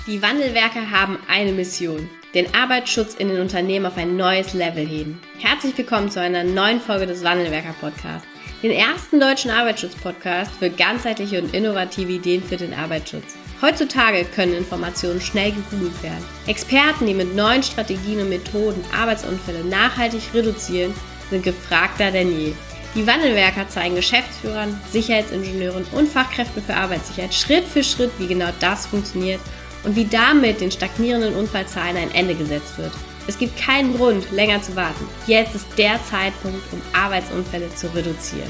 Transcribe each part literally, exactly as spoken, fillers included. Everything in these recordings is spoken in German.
Die Wandelwerker haben eine Mission: den Arbeitsschutz in den Unternehmen auf ein neues Level heben. Herzlich willkommen zu einer neuen Folge des Wandelwerker-Podcasts, den ersten deutschen Arbeitsschutz-Podcast für ganzheitliche und innovative Ideen für den Arbeitsschutz. Heutzutage können Informationen schnell gegoogelt werden. Experten, die mit neuen Strategien und Methoden Arbeitsunfälle nachhaltig reduzieren, sind gefragter denn je. Die Wandelwerker zeigen Geschäftsführern, Sicherheitsingenieuren und Fachkräften für Arbeitssicherheit Schritt für Schritt, wie genau das funktioniert und wie damit den stagnierenden Unfallzahlen ein Ende gesetzt wird. Es gibt keinen Grund, länger zu warten. Jetzt ist der Zeitpunkt, um Arbeitsunfälle zu reduzieren.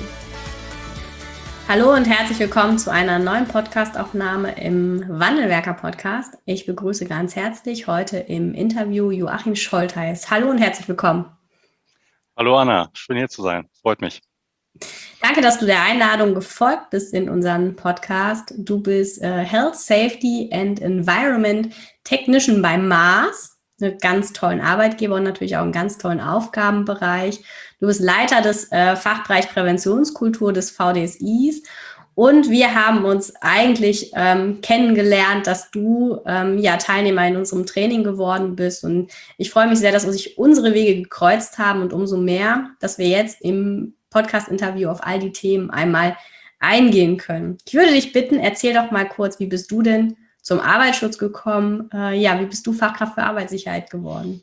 Hallo und herzlich willkommen zu einer neuen Podcastaufnahme im Wandelwerker-Podcast. Ich begrüße ganz herzlich heute im Interview Joachim Scholtheis. Hallo und herzlich willkommen. Hallo Anna, schön hier zu sein. Freut mich. Danke, dass du der Einladung gefolgt bist in unseren Podcast. Du bist äh, Health, Safety and Environment Technician bei Mars, einem ganz tollen Arbeitgeber und natürlich auch einen ganz tollen Aufgabenbereich. Du bist Leiter des äh, Fachbereich Präventionskultur des V D S Is und wir haben uns eigentlich ähm, kennengelernt, dass du ähm, ja Teilnehmer in unserem Training geworden bist und ich freue mich sehr, dass sich unsere Wege gekreuzt haben und umso mehr, dass wir jetzt im Podcast-Interview auf all die Themen einmal eingehen können. Ich würde dich bitten, erzähl doch mal kurz, wie bist du denn zum Arbeitsschutz gekommen? Äh, ja, wie bist du Fachkraft für Arbeitssicherheit geworden?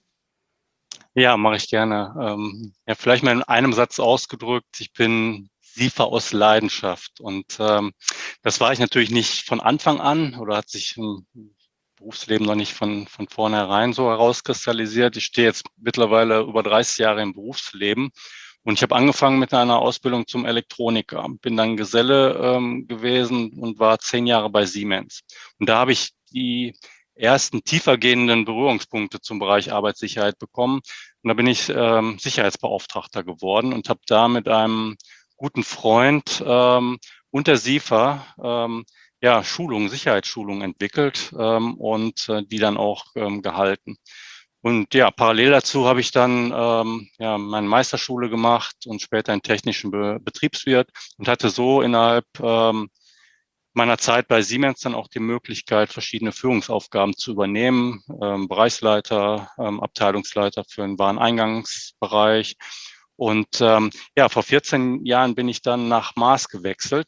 Ja, mache ich gerne. Ähm, ja, vielleicht mal in einem Satz ausgedrückt, ich bin Siefer aus Leidenschaft und ähm, das war ich natürlich nicht von Anfang an oder hat sich im Berufsleben noch nicht von, von vornherein so herauskristallisiert. Ich stehe jetzt mittlerweile über dreißig Jahre im Berufsleben. Und ich habe angefangen mit einer Ausbildung zum Elektroniker, bin dann Geselle ähm, gewesen und war zehn Jahre bei Siemens. Und da habe ich die ersten tiefergehenden Berührungspunkte zum Bereich Arbeitssicherheit bekommen. Und da bin ich ähm, Sicherheitsbeauftragter geworden und habe da mit einem guten Freund ähm, und der SIFA ähm, ja, Schulungen, Sicherheitsschulungen entwickelt ähm, und äh, die dann auch ähm, gehalten. Und ja, parallel dazu habe ich dann ähm, ja, meine Meisterschule gemacht und später einen technischen Be- Betriebswirt und hatte so innerhalb ähm, meiner Zeit bei Siemens dann auch die Möglichkeit, verschiedene Führungsaufgaben zu übernehmen. Ähm, Bereichsleiter, ähm, Abteilungsleiter für den Wareneingangsbereich. Und ähm, ja, vor vierzehn Jahren bin ich dann nach Mars gewechselt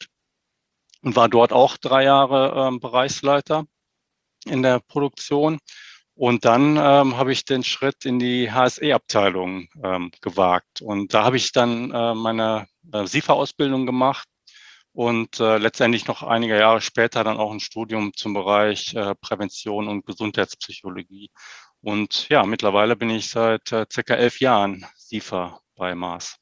und war dort auch drei Jahre ähm, Bereichsleiter in der Produktion. Und dann ähm, habe ich den Schritt in die H S E-Abteilung ähm, gewagt. Und da habe ich dann äh, meine äh, SIFA-Ausbildung gemacht und äh, letztendlich noch einige Jahre später dann auch ein Studium zum Bereich äh, Prävention und Gesundheitspsychologie. Und ja, mittlerweile bin ich seit äh, circa elf Jahren SIFA bei Mars.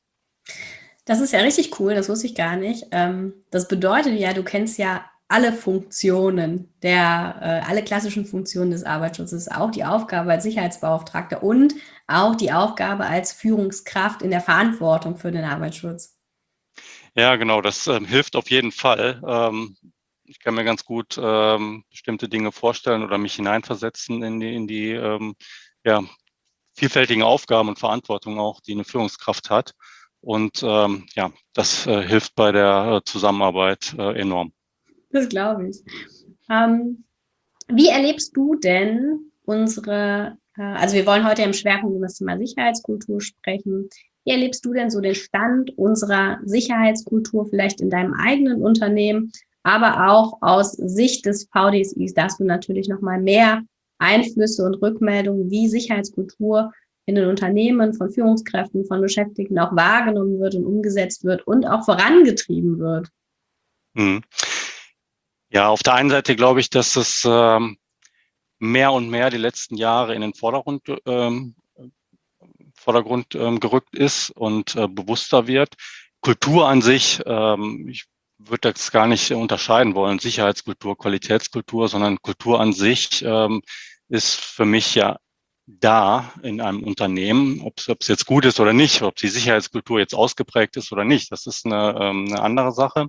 Das ist ja richtig cool, das wusste ich gar nicht. Ähm, das bedeutet ja, du kennst ja alle Funktionen, der, äh, alle klassischen Funktionen des Arbeitsschutzes, auch die Aufgabe als Sicherheitsbeauftragter und auch die Aufgabe als Führungskraft in der Verantwortung für den Arbeitsschutz. Ja, genau, das ähm, hilft auf jeden Fall. Ähm, ich kann mir ganz gut ähm, bestimmte Dinge vorstellen oder mich hineinversetzen in die, in die ähm, ja, vielfältigen Aufgaben und Verantwortung auch, die eine Führungskraft hat. Und ähm, ja, das äh, hilft bei der äh, Zusammenarbeit äh, enorm. Das glaube ich. Ähm, wie erlebst du denn unsere, äh, also wir wollen heute im Schwerpunkt über das Thema Sicherheitskultur sprechen. Wie erlebst du denn so den Stand unserer Sicherheitskultur vielleicht in deinem eigenen Unternehmen, aber auch aus Sicht des V D S Is? Da hast du natürlich nochmal mehr Einflüsse und Rückmeldungen, wie Sicherheitskultur in den Unternehmen von Führungskräften, von Beschäftigten auch wahrgenommen wird und umgesetzt wird und auch vorangetrieben wird. Mhm. Ja, auf der einen Seite glaube ich, dass es ähm, mehr und mehr die letzten Jahre in den Vordergrund, ähm, Vordergrund ähm, gerückt ist und äh, bewusster wird. Kultur an sich, ähm, ich würde das gar nicht unterscheiden wollen, Sicherheitskultur, Qualitätskultur, sondern Kultur an sich ähm, ist für mich ja da in einem Unternehmen, ob es jetzt gut ist oder nicht, ob die Sicherheitskultur jetzt ausgeprägt ist oder nicht, das ist eine, ähm, eine andere Sache.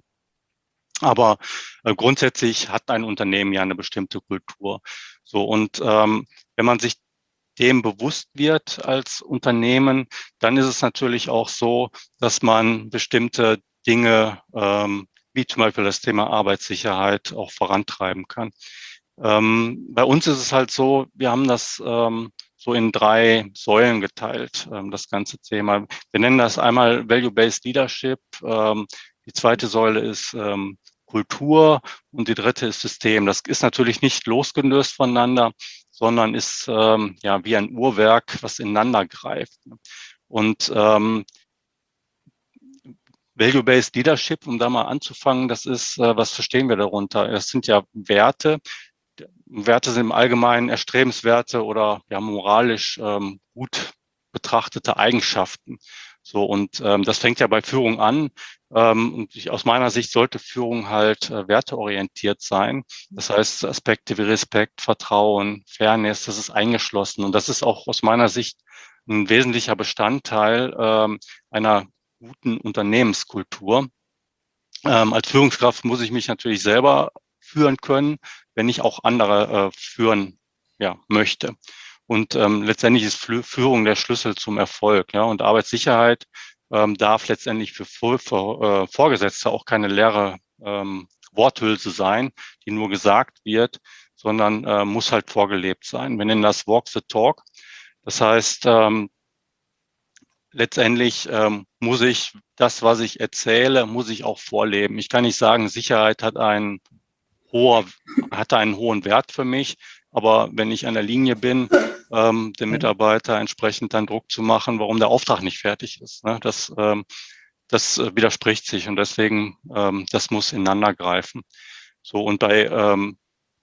Aber äh, grundsätzlich hat ein Unternehmen ja eine bestimmte Kultur. So und ähm, wenn man sich dem bewusst wird als Unternehmen, dann ist es natürlich auch so, dass man bestimmte Dinge, ähm, wie zum Beispiel das Thema Arbeitssicherheit, auch vorantreiben kann. Ähm, bei uns ist es halt so, wir haben das ähm, so in drei Säulen geteilt, ähm, das ganze Thema. Wir nennen das einmal Value-Based Leadership. Ähm, die zweite Säule ist ähm, Kultur und die dritte ist System. Das ist natürlich nicht losgelöst voneinander, sondern ist ähm, ja wie ein Uhrwerk, was ineinander greift. Und ähm, Value-Based Leadership, um da mal anzufangen, das ist, äh, was verstehen wir darunter? Das sind ja Werte. Werte sind im Allgemeinen erstrebenswerte oder ja moralisch ähm, gut betrachtete Eigenschaften. So, und ähm, das fängt ja bei Führung an. Ähm, und ich, aus meiner Sicht sollte Führung halt äh, werteorientiert sein. Das heißt, Aspekte wie Respekt, Vertrauen, Fairness, das ist eingeschlossen. Und das ist auch aus meiner Sicht ein wesentlicher Bestandteil ähm, einer guten Unternehmenskultur. Ähm, als Führungskraft muss ich mich natürlich selber führen können, wenn ich auch andere äh, führen ja, möchte. Und ähm, letztendlich ist Führung der Schlüssel zum Erfolg. Ja, und Arbeitssicherheit ähm, darf letztendlich für, für, für äh, Vorgesetzte auch keine leere ähm, Worthülse sein, die nur gesagt wird, sondern äh, muss halt vorgelebt sein. Wir nennen das Walk the Talk. Das heißt, ähm, letztendlich ähm, muss ich das, was ich erzähle, muss ich auch vorleben. Ich kann nicht sagen, Sicherheit hat einen hoher, hat einen hohen Wert für mich, aber wenn ich an der Linie bin, ähm, dem Mitarbeiter entsprechend dann Druck zu machen, warum der Auftrag nicht fertig ist, ne? Das, ähm, das widerspricht sich und deswegen, ähm, das muss ineinander greifen. So, und bei ähm,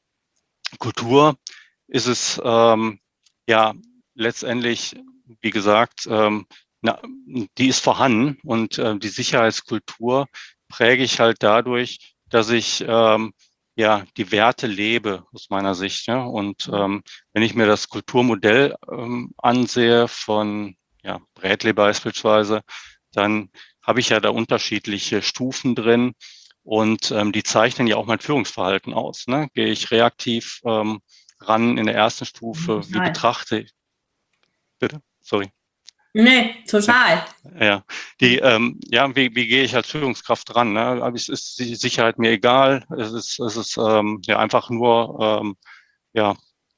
Kultur ist es ähm, ja letztendlich, wie gesagt, ähm, na, die ist vorhanden und äh, die Sicherheitskultur präge ich halt dadurch, dass ich ähm, ja die Werte lebe aus meiner Sicht. Ja? Und ähm, wenn ich mir das Kulturmodell ähm, ansehe von ja, Bradley beispielsweise, dann habe ich ja da unterschiedliche Stufen drin. Und ähm, die zeichnen ja auch mein Führungsverhalten aus. Ne? Gehe ich reaktiv ähm, ran in der ersten Stufe? Wie Total. betrachte ich? Bitte? Sorry. Nee, total. Ja, ja. Die, ähm, ja, wie, wie gehe ich als Führungskraft ran? Ne? Aber es ist die Sicherheit mir egal. Es ist, es ist ähm, ja einfach nur ähm, ja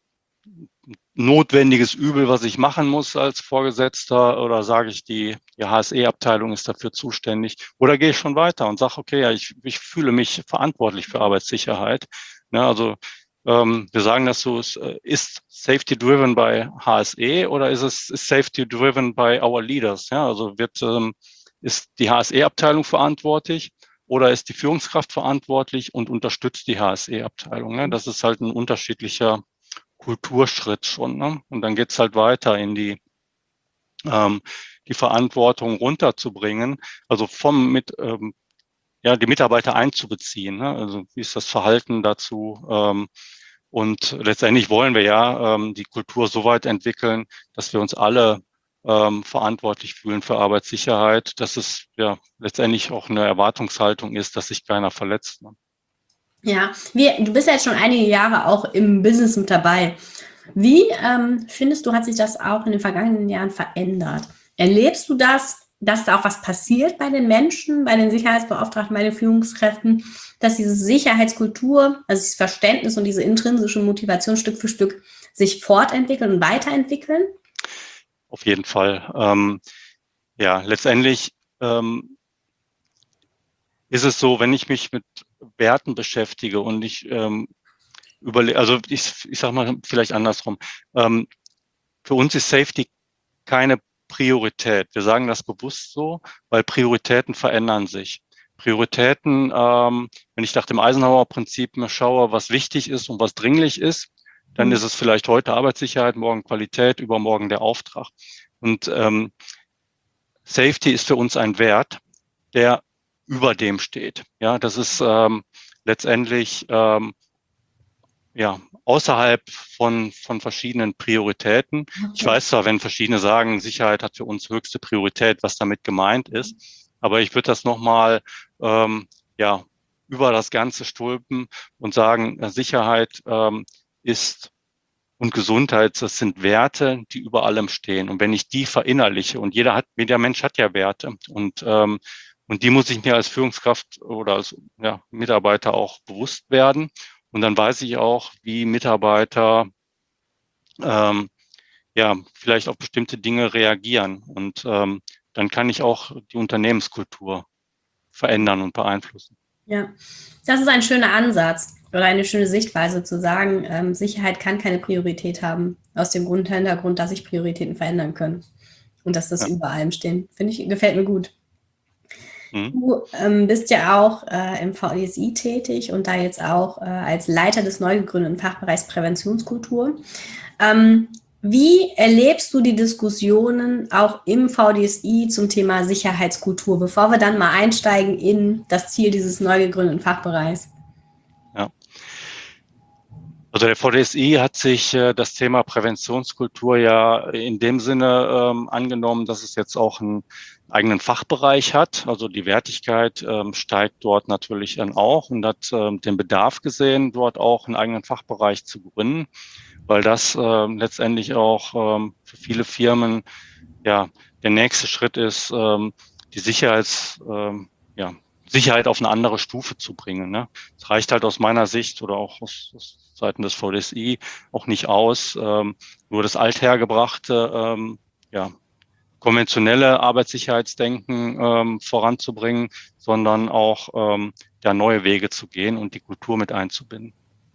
notwendiges Übel, was ich machen muss als Vorgesetzter, oder sage ich, die, die H S E-Abteilung ist dafür zuständig, oder gehe ich schon weiter und sage, okay, ja, ich, ich fühle mich verantwortlich für Arbeitssicherheit. Ja, also ähm, wir sagen das so, ist, ist Safety driven by H S E oder ist es ist Safety driven by our leaders? Ja, also wird ähm, ist die H S E-Abteilung verantwortlich oder ist die Führungskraft verantwortlich und unterstützt die H S E-Abteilung? Ne? Das ist halt ein unterschiedlicher Kulturschritt schon. Ne? Und dann geht's halt weiter in die, ähm, die Verantwortung runterzubringen, also vom mit, ähm, ja, die Mitarbeiter einzubeziehen. Ne? Also wie ist das Verhalten dazu? Ähm, und letztendlich wollen wir ja ähm, die Kultur so weit entwickeln, dass wir uns alle ähm, verantwortlich fühlen für Arbeitssicherheit, dass es ja letztendlich auch eine Erwartungshaltung ist, dass sich keiner verletzt. Ne? Ja, wir, du bist ja jetzt schon einige Jahre auch im Business mit dabei. Wie ähm, findest du, hat sich das auch in den vergangenen Jahren verändert? Erlebst du das, dass da auch was passiert bei den Menschen, bei den Sicherheitsbeauftragten, bei den Führungskräften, dass diese Sicherheitskultur, also dieses Verständnis und diese intrinsische Motivation Stück für Stück sich fortentwickeln und weiterentwickeln? Auf jeden Fall. Ähm, ja, letztendlich ähm, ist es so, wenn ich mich mit Werten beschäftige und ich ähm, überlege, also ich, ich sage mal vielleicht andersrum, ähm, für uns ist Safety keine Priorität. Wir sagen das bewusst so, weil Prioritäten verändern sich. Prioritäten, ähm, wenn ich nach dem Eisenhower-Prinzip mir schaue, was wichtig ist und was dringlich ist, dann ist es vielleicht heute Arbeitssicherheit, morgen Qualität, übermorgen der Auftrag. Und ähm, Safety ist für uns ein Wert, der über dem steht. Ja, das ist ähm, letztendlich ähm, ja außerhalb von von verschiedenen Prioritäten. Ich weiß zwar, wenn verschiedene sagen, Sicherheit hat für uns höchste Priorität, was damit gemeint ist, aber ich würde das nochmal ähm, ja über das Ganze stülpen und sagen, Sicherheit ähm, ist und Gesundheit, das sind Werte, die über allem stehen. Und wenn ich die verinnerliche, und jeder hat, jeder Mensch hat ja Werte, und ähm, und die muss ich mir als Führungskraft oder als ja, Mitarbeiter auch bewusst werden. Und dann weiß ich auch, wie Mitarbeiter ähm, ja vielleicht auf bestimmte Dinge reagieren. Und ähm, dann kann ich auch die Unternehmenskultur verändern und beeinflussen. Ja, das ist ein schöner Ansatz oder eine schöne Sichtweise zu sagen, ähm, Sicherheit kann keine Priorität haben, aus dem Grund, Hintergrund, dass sich Prioritäten verändern können und dass das Ja. über allem stehen. Finde ich, gefällt mir gut. Mhm. Du ähm, bist ja auch äh, im V D S I tätig und da jetzt auch äh, als Leiter des neu gegründeten Fachbereichs Präventionskultur. Ähm, wie erlebst du die Diskussionen auch im V D S I zum Thema Sicherheitskultur, bevor wir dann mal einsteigen in das Ziel dieses neu gegründeten Fachbereichs? Ja. Also der V D S I hat sich äh, das Thema Präventionskultur ja in dem Sinne ähm, angenommen, dass es jetzt auch einen eigenen Fachbereich hat. Also die Wertigkeit ähm, steigt dort natürlich dann auch und hat ähm, den Bedarf gesehen, dort auch einen eigenen Fachbereich zu gründen, weil das ähm, letztendlich auch ähm, für viele Firmen ja der nächste Schritt ist, ähm, die Sicherheits, ähm, ja, Sicherheit auf eine andere Stufe zu bringen. Ne? Es reicht halt aus meiner Sicht oder auch aus, aus Seiten des V D S I auch nicht aus, ähm, nur das althergebrachte, ähm, ja, konventionelle Arbeitssicherheitsdenken ähm, voranzubringen, sondern auch ähm, ja, neue Wege zu gehen und die Kultur mit einzubinden.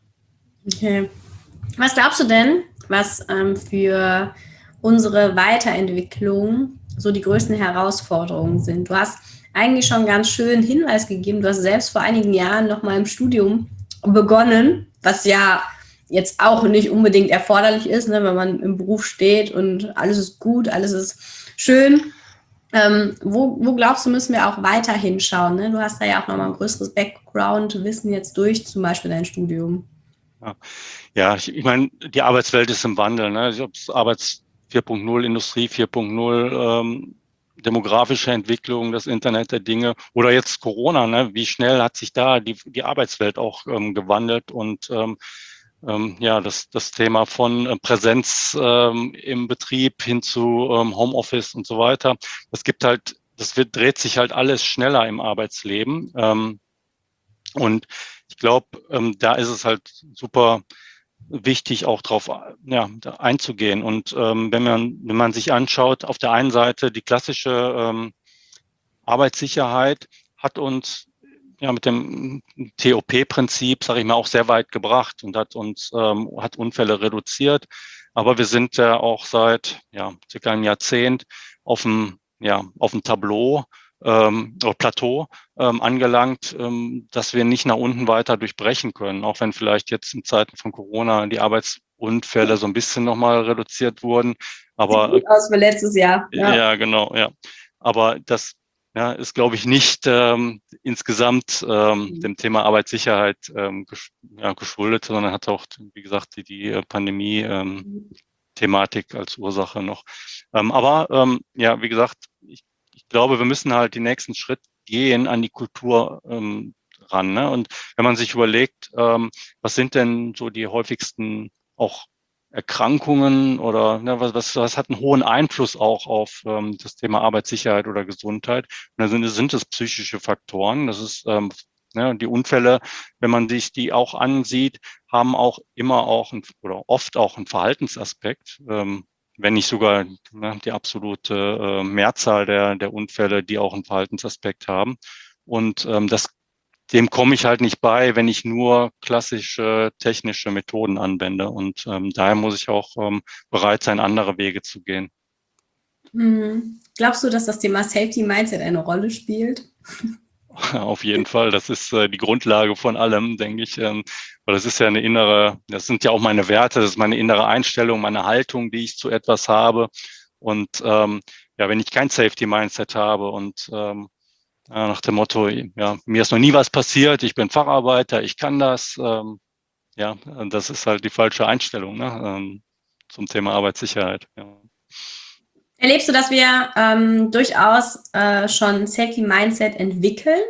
Okay. Was glaubst du denn, was ähm, für unsere Weiterentwicklung so die größten Herausforderungen sind? Du hast eigentlich schon ganz schön Hinweis gegeben. Du hast selbst vor einigen Jahren noch mal im Studium begonnen, was ja jetzt auch nicht unbedingt erforderlich ist, ne, wenn man im Beruf steht und alles ist gut, alles ist schön. Ähm, wo, wo glaubst du, müssen wir auch weiter hinschauen? Ne? Du hast da ja auch noch mal ein größeres Background-Wissen jetzt durch zum Beispiel dein Studium. Ja, ja ich, ich meine, die Arbeitswelt ist im Wandel. Ne? Ob es Arbeits vier Punkt null, Industrie vier Punkt null, ähm, demografische Entwicklung, das Internet der Dinge oder jetzt Corona. Ne? Wie schnell hat sich da die, die Arbeitswelt auch ähm, gewandelt und ähm, ähm, ja, das, das Thema von äh, Präsenz ähm, im Betrieb hin zu ähm, Homeoffice und so weiter. Das gibt halt, das wird, dreht sich halt alles schneller im Arbeitsleben. Ähm, und ich glaube, ähm, da ist es halt super wichtig, auch drauf ja, einzugehen. Und ähm, wenn man, wenn man sich anschaut, auf der einen Seite die klassische ähm, Arbeitssicherheit hat uns ja mit dem T O P-Prinzip, sage ich mal, auch sehr weit gebracht und hat uns ähm, hat Unfälle reduziert. Aber wir sind ja auch seit ja circa einem Jahrzehnt auf dem ja auf dem Tableau ähm, oder Plateau ähm, angelangt, ähm, dass wir nicht nach unten weiter durchbrechen können, auch wenn vielleicht jetzt in Zeiten von Corona die Arbeitsunfälle so ein bisschen nochmal reduziert wurden. Aber sieht gut aus für letztes Jahr. Ja, ja, genau, ja. Aber das ja, ist, glaube ich, nicht ähm, insgesamt ähm, dem Thema Arbeitssicherheit ähm, gesch ja, geschuldet, sondern hat auch, wie gesagt, die, die Pandemie-Thematik ähm, als Ursache noch. Ähm, aber ähm, ja, wie gesagt, ich, ich glaube, wir müssen halt den nächsten Schritt gehen an die Kultur ähm, ran. Ne? Und wenn man sich überlegt, ähm, was sind denn so die häufigsten auch Erkrankungen oder ne, was, was, was hat einen hohen Einfluss auch auf ähm, das Thema Arbeitssicherheit oder Gesundheit. Und da sind, sind es psychische Faktoren. Das ist ähm, ne, die Unfälle, wenn man sich die auch ansieht, haben auch immer auch ein, oder oft auch einen Verhaltensaspekt. Ähm, wenn nicht sogar ne, die absolute äh, Mehrzahl der, der Unfälle, die auch einen Verhaltensaspekt haben. Und ähm, das dem komme ich halt nicht bei, wenn ich nur klassische technische Methoden anwende. Und ähm, daher muss ich auch ähm, bereit sein, andere Wege zu gehen. Mhm. Glaubst du, dass das Thema Safety Mindset eine Rolle spielt? Auf jeden Fall. Das ist äh, die Grundlage von allem, denke ich. Ähm, weil das ist ja eine innere, das sind ja auch meine Werte, das ist meine innere Einstellung, meine Haltung, die ich zu etwas habe. Und ähm, ja, wenn ich kein Safety Mindset habe und ähm, Ja, nach dem Motto, ja, mir ist noch nie was passiert, ich bin Facharbeiter, ich kann das. Ähm, ja, das ist halt die falsche Einstellung ne, ähm, zum Thema Arbeitssicherheit. Ja. Erlebst du, dass wir ähm, durchaus äh, schon Safety Mindset entwickeln?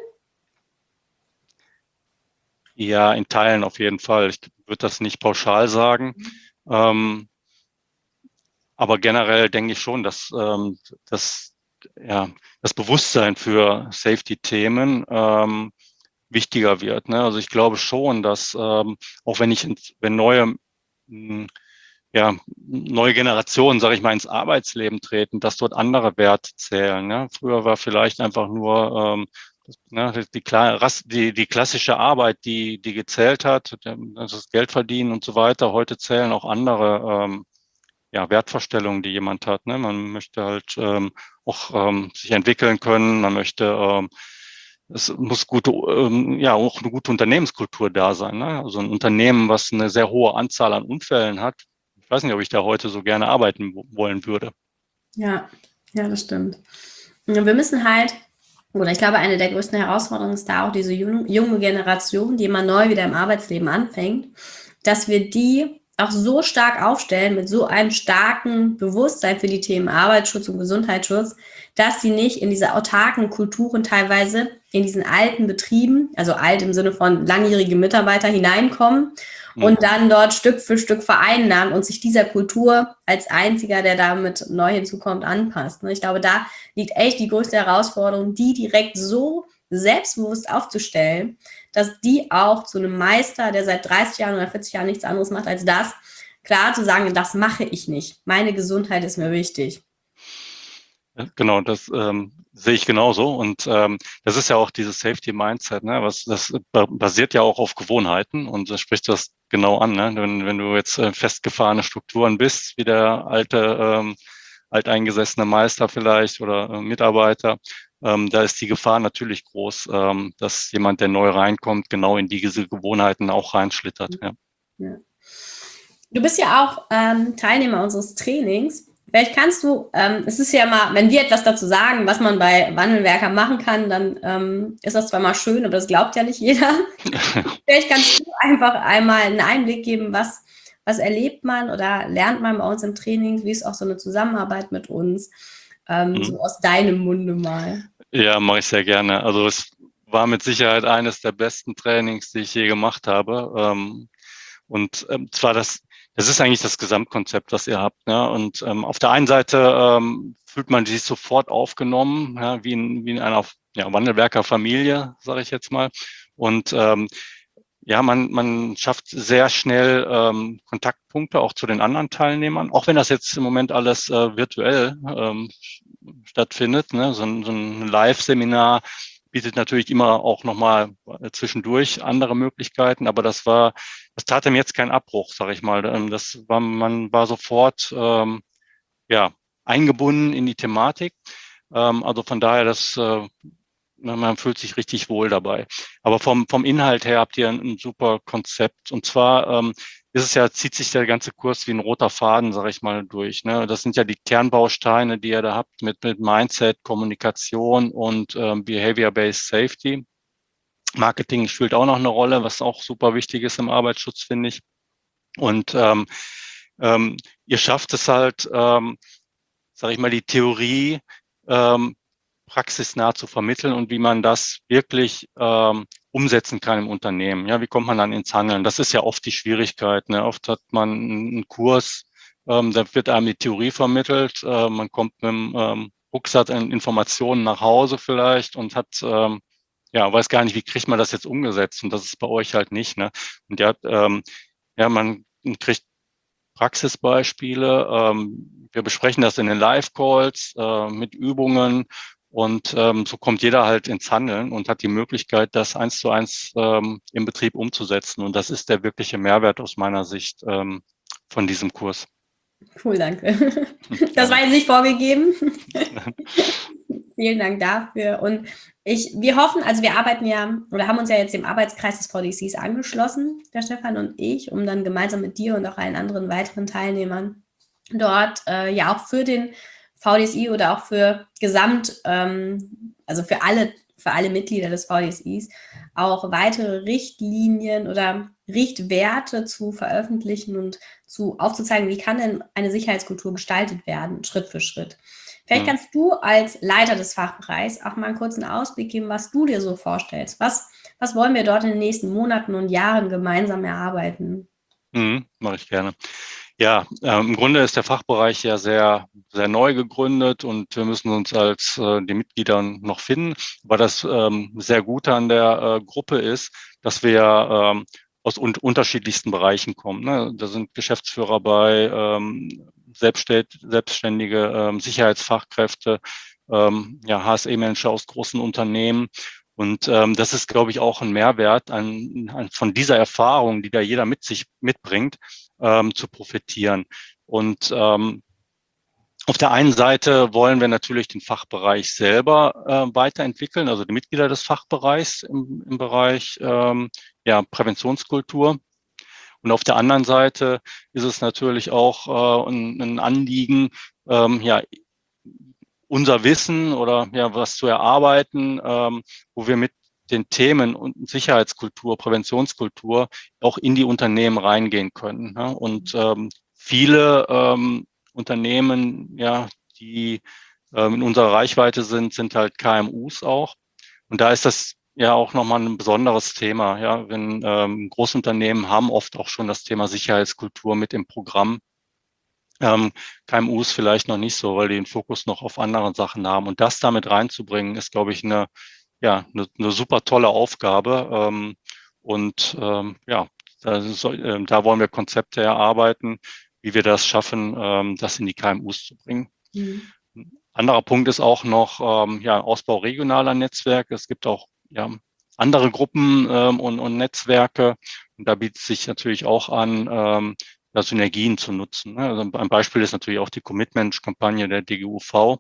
ja, in Teilen auf jeden Fall. Ich würde das nicht pauschal sagen. Ähm, aber generell denke ich schon, dass, ähm, dass ja, das Bewusstsein für Safety-Themen ähm, wichtiger wird. Ne? Also ich glaube schon, dass ähm, auch wenn ich, ins, wenn neue, mh, ja, neue Generationen, sage ich mal, ins Arbeitsleben treten, dass dort andere Werte zählen. Ne? Früher war vielleicht einfach nur ähm, ne, die, die, die klassische Arbeit, die, die gezählt hat, also das Geld verdienen und so weiter. Heute zählen auch andere ähm, ja, Wertvorstellungen, die jemand hat. Ne? Man möchte halt ähm, auch ähm, sich entwickeln können, man möchte ähm, es muss gute, ähm, ja, auch eine gute Unternehmenskultur da sein. Ne? Also ein Unternehmen, was eine sehr hohe Anzahl an Unfällen hat, ich weiß nicht, ob ich da heute so gerne arbeiten wollen würde. Ja, ja, das stimmt. Wir müssen halt, oder ich glaube, eine der größten Herausforderungen ist da auch diese junge Generation, die immer neu wieder im Arbeitsleben anfängt, dass wir die auch so stark aufstellen, mit so einem starken Bewusstsein für die Themen Arbeitsschutz und Gesundheitsschutz, dass sie nicht in diese autarken Kulturen teilweise in diesen alten Betrieben, also alt im Sinne von langjährige Mitarbeiter, hineinkommen und dann dort Stück für Stück vereinnahmen und sich dieser Kultur als einziger, der damit neu hinzukommt, anpasst. Ich glaube, da liegt echt die größte Herausforderung, die direkt so selbstbewusst aufzustellen, dass die auch zu einem Meister, der seit dreißig Jahren oder vierzig Jahren nichts anderes macht als das, klar zu sagen, das mache ich nicht. Meine Gesundheit ist mir wichtig. Genau, das ähm, sehe ich genauso. Und ähm, das ist ja auch dieses Safety-Mindset, ne? Was das basiert ja auch auf Gewohnheiten und das spricht das genau an. Ne? Wenn, wenn du jetzt äh, festgefahrene Strukturen bist, wie der alte, ähm, alteingesessene Meister vielleicht oder äh, Mitarbeiter, ähm, da ist die Gefahr natürlich groß, ähm, dass jemand, der neu reinkommt, genau in diese Gewohnheiten auch reinschlittert. Ja. Ja. Du bist ja auch ähm, Teilnehmer unseres Trainings. Vielleicht kannst du, ähm, es ist ja mal, wenn wir etwas dazu sagen, was man bei Wandelwerker machen kann, dann ähm, ist das zwar mal schön, aber das glaubt ja nicht jeder. Vielleicht kannst du einfach einmal einen Einblick geben, was, was erlebt man oder lernt man bei uns im Training, wie ist auch so eine Zusammenarbeit mit uns, ähm, mhm. so aus deinem Munde mal. Ja, mache ich sehr gerne. Also es war mit Sicherheit eines der besten Trainings, die ich je gemacht habe. Ähm, und ähm, zwar das Das ist eigentlich das Gesamtkonzept, was ihr habt. Ne? Und ähm, auf der einen Seite ähm, fühlt man sich sofort aufgenommen, ja, wie in, wie in einer ja, Wandelwerker-Familie, sage ich jetzt mal. Und ähm, ja, man, man schafft sehr schnell ähm, Kontaktpunkte auch zu den anderen Teilnehmern, auch wenn das jetzt im Moment alles äh, virtuell ähm, stattfindet. Ne? So ein, so ein Live-Seminar bietet natürlich immer auch nochmal zwischendurch andere Möglichkeiten, aber das war, das tat ihm jetzt keinen Abbruch, sage ich mal. Das war, man war sofort ähm, ja eingebunden in die Thematik. Ähm, also von daher, das äh, man fühlt sich richtig wohl dabei. Aber vom vom Inhalt her habt ihr ein, ein super Konzept. Und zwar ähm, ist es ja, zieht sich der ganze Kurs wie ein roter Faden, sage ich mal, durch. Ne? Das sind ja die Kernbausteine, die ihr da habt mit, mit Mindset, Kommunikation und ähm, Behavior-Based Safety. Marketing spielt auch noch eine Rolle, was auch super wichtig ist im Arbeitsschutz, finde ich. Und ähm, ähm, ihr schafft es halt, ähm, sage ich mal, die Theorie ähm, praxisnah zu vermitteln und wie man das wirklich ähm, umsetzen kann im Unternehmen. Ja, wie kommt man dann ins Handeln? Das ist ja oft die Schwierigkeit. Ne? Oft hat man einen Kurs, ähm, da wird einem die Theorie vermittelt, äh, man kommt mit dem ähm, Rucksack an Informationen nach Hause vielleicht und hat ähm, ja, weiß gar nicht, wie kriegt man das jetzt umgesetzt? Und das ist bei euch halt nicht. Ne? Und ja, ähm, ja, man kriegt Praxisbeispiele. Ähm, wir besprechen das in den Live-Calls äh, mit Übungen. Und ähm, so kommt jeder halt ins Handeln und hat die Möglichkeit, das eins zu eins ähm, im Betrieb umzusetzen. Und das ist der wirkliche Mehrwert aus meiner Sicht ähm, von diesem Kurs. Cool, danke. Das war jetzt nicht vorgegeben. Vielen Dank dafür. Und ich, wir hoffen, also wir arbeiten ja oder haben uns ja jetzt dem Arbeitskreis des V D Cs angeschlossen, der Stefan und ich, um dann gemeinsam mit dir und auch allen anderen weiteren Teilnehmern dort äh, ja auch für den V D S I oder auch für Gesamt, ähm, also für alle, für alle Mitglieder des V D S Is auch weitere Richtlinien oder Richtwerte zu veröffentlichen und zu aufzuzeigen, wie kann denn eine Sicherheitskultur gestaltet werden, Schritt für Schritt. Vielleicht kannst du als Leiter des Fachbereichs auch mal einen kurzen Ausblick geben, was du dir so vorstellst. Was, was wollen wir dort in den nächsten Monaten und Jahren gemeinsam erarbeiten? Mhm, mache ich gerne. Ja, ähm, im Grunde ist der Fachbereich ja sehr, sehr neu gegründet und wir müssen uns als äh, die Mitglieder noch finden. Aber das ähm, sehr Gute an der äh, Gruppe ist, dass wir ähm, aus un unterschiedlichsten Bereichen kommen. Ne? Da sind Geschäftsführer bei, ähm, Selbstständ selbstständige ähm, Sicherheitsfachkräfte, ähm, ja, H S E-Manager aus großen Unternehmen. Und ähm, das ist, glaube ich, auch ein Mehrwert an, an, von dieser Erfahrung, die da jeder mit sich mitbringt, ähm, zu profitieren. Und ähm, auf der einen Seite wollen wir natürlich den Fachbereich selber äh, weiterentwickeln, also die Mitglieder des Fachbereichs im, im Bereich ähm, ja, Präventionskultur. Und auf der anderen Seite ist es natürlich auch äh, ein, ein Anliegen, ähm, ja, unser Wissen oder ja was zu erarbeiten, ähm, wo wir mit den Themen und Sicherheitskultur, Präventionskultur auch in die Unternehmen reingehen können. Ne? Und ähm, viele ähm, Unternehmen, ja, die ähm, in unserer Reichweite sind, sind halt K M Us auch. Und da ist das ja auch nochmal ein besonderes Thema. Ja, wenn ähm, Großunternehmen haben oft auch schon das Thema Sicherheitskultur mit im Programm. Ähm, K M Us vielleicht noch nicht so, weil die den Fokus noch auf anderen Sachen haben. Und das damit reinzubringen, ist, glaube ich, eine, ja, eine, eine super tolle Aufgabe. Ähm, und ähm, ja, da, soll, äh, da wollen wir Konzepte erarbeiten, wie wir das schaffen, ähm, das in die K M Us zu bringen. Mhm. Ein anderer Punkt ist auch noch ähm, ja, Ausbau regionaler Netzwerke. Es gibt auch ja, andere Gruppen ähm, und, und Netzwerke. Und da bietet es sich natürlich auch an, ähm, ja, Synergien zu nutzen. Also ein Beispiel ist natürlich auch die Commitment-Kampagne der D G U V.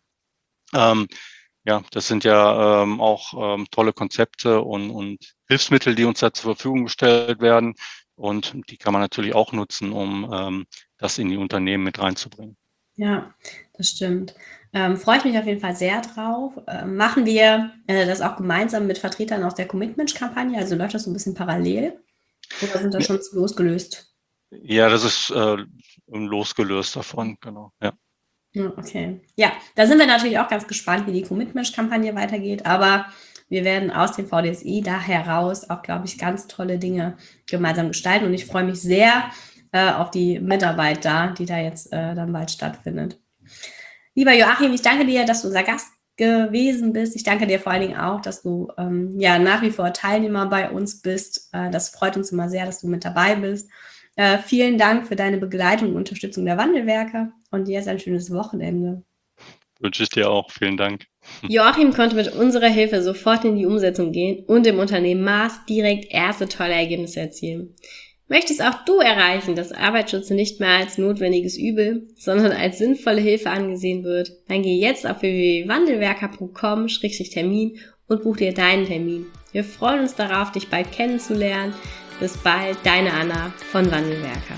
Ähm, ja, das sind ja ähm, auch ähm, tolle Konzepte und, und Hilfsmittel, die uns da zur Verfügung gestellt werden. Und die kann man natürlich auch nutzen, um ähm, das in die Unternehmen mit reinzubringen. Ja, das stimmt. Ähm, freue ich mich auf jeden Fall sehr drauf. Ähm, machen wir äh, das auch gemeinsam mit Vertretern aus der Commitment-Kampagne? Also läuft das so ein bisschen parallel? Oder sind da schon losgelöst? Ja, das ist äh, losgelöst davon, genau, ja. Ja, okay. Ja, da sind wir natürlich auch ganz gespannt, wie die Commitment-Kampagne weitergeht, aber wir werden aus dem V D S I da heraus auch, glaube ich, ganz tolle Dinge gemeinsam gestalten und ich freue mich sehr äh, auf die Mitarbeit da, die da jetzt äh, dann bald stattfindet. Lieber Joachim, ich danke dir, dass du unser Gast gewesen bist. Ich danke dir vor allen Dingen auch, dass du ähm, ja nach wie vor Teilnehmer bei uns bist. Äh, das freut uns immer sehr, dass du mit dabei bist. Äh, vielen Dank für deine Begleitung und Unterstützung der Wandelwerker und jetzt ein schönes Wochenende. Wünsche ich dir auch. Vielen Dank. Joachim konnte mit unserer Hilfe sofort in die Umsetzung gehen und im Unternehmen Maas direkt erste tolle Ergebnisse erzielen. Möchtest auch du erreichen, dass Arbeitsschutz nicht mehr als notwendiges Übel, sondern als sinnvolle Hilfe angesehen wird, dann geh jetzt auf w w w punkt wandelwerker punkt com Schrägstrich Termin und buch dir deinen Termin. Wir freuen uns darauf, dich bald kennenzulernen. Bis bald, deine Anna von Wandelwerker.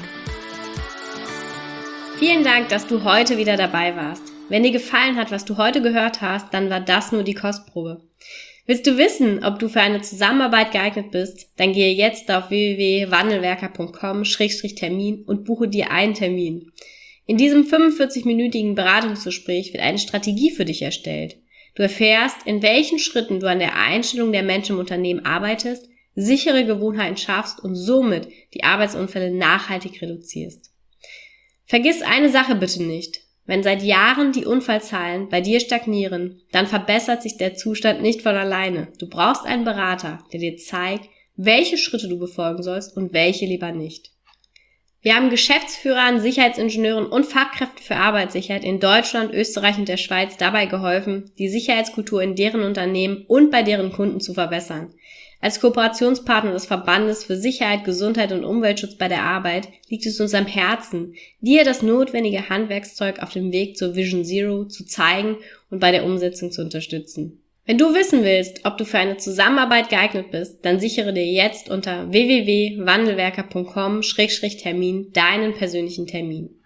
Vielen Dank, dass du heute wieder dabei warst. Wenn dir gefallen hat, was du heute gehört hast, dann war das nur die Kostprobe. Willst du wissen, ob du für eine Zusammenarbeit geeignet bist? Dann gehe jetzt auf w w w punkt wandelwerker punkt com Schrägstrich Termin und buche dir einen Termin. In diesem fünfundvierzig-minütigen Beratungsgespräch wird eine Strategie für dich erstellt. Du erfährst, in welchen Schritten du an der Einstellung der Menschen im Unternehmen arbeitest, sichere Gewohnheiten schaffst und somit die Arbeitsunfälle nachhaltig reduzierst. Vergiss eine Sache bitte nicht. Wenn seit Jahren die Unfallzahlen bei dir stagnieren, dann verbessert sich der Zustand nicht von alleine. Du brauchst einen Berater, der dir zeigt, welche Schritte du befolgen sollst und welche lieber nicht. Wir haben Geschäftsführern, Sicherheitsingenieuren und Fachkräften für Arbeitssicherheit in Deutschland, Österreich und der Schweiz dabei geholfen, die Sicherheitskultur in deren Unternehmen und bei deren Kunden zu verbessern. Als Kooperationspartner des Verbandes für Sicherheit, Gesundheit und Umweltschutz bei der Arbeit liegt es uns am Herzen, dir das notwendige Handwerkszeug auf dem Weg zur Vision Zero zu zeigen und bei der Umsetzung zu unterstützen. Wenn du wissen willst, ob du für eine Zusammenarbeit geeignet bist, dann sichere dir jetzt unter w w w punkt wandelwerker punkt com Schrägstrich Termin deinen persönlichen Termin.